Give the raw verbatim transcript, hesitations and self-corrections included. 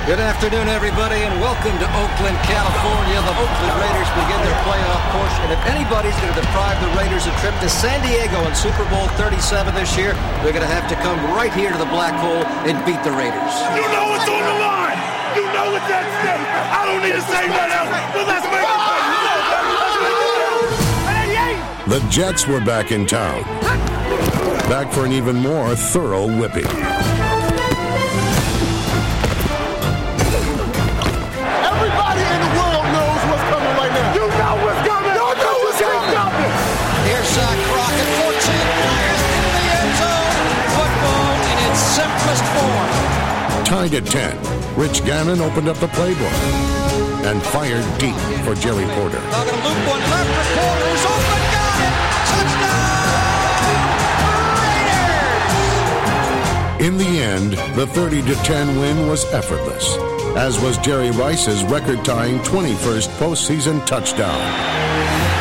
Good afternoon, everybody, and welcome to Oakland, California. The Oakland Raiders begin their playoff push, and if anybody's going to deprive the Raiders a trip to San Diego in Super Bowl thirty-seven this year, they're going to have to come right here to the Black Hole and beat the Raiders. You know what's on the line. You know what's at stake. I don't need to say nothing else, but let's make it play. The Jets were back in town, back for an even more thorough whipping. Everybody in the world knows what's coming right now. You know what's coming. You know what's coming. Here's Zach Crockett, fourteen players into the end zone. Football in its simplest form. Tied at ten, Rich Gannon opened up the playbook and fired deep for Jerry Porter. Now going to loop one left for Porter, who's open, got it! Touchdown! Raiders! In the end, the thirty to ten win was effortless, as was Jerry Rice's record-tying twenty-first postseason touchdown.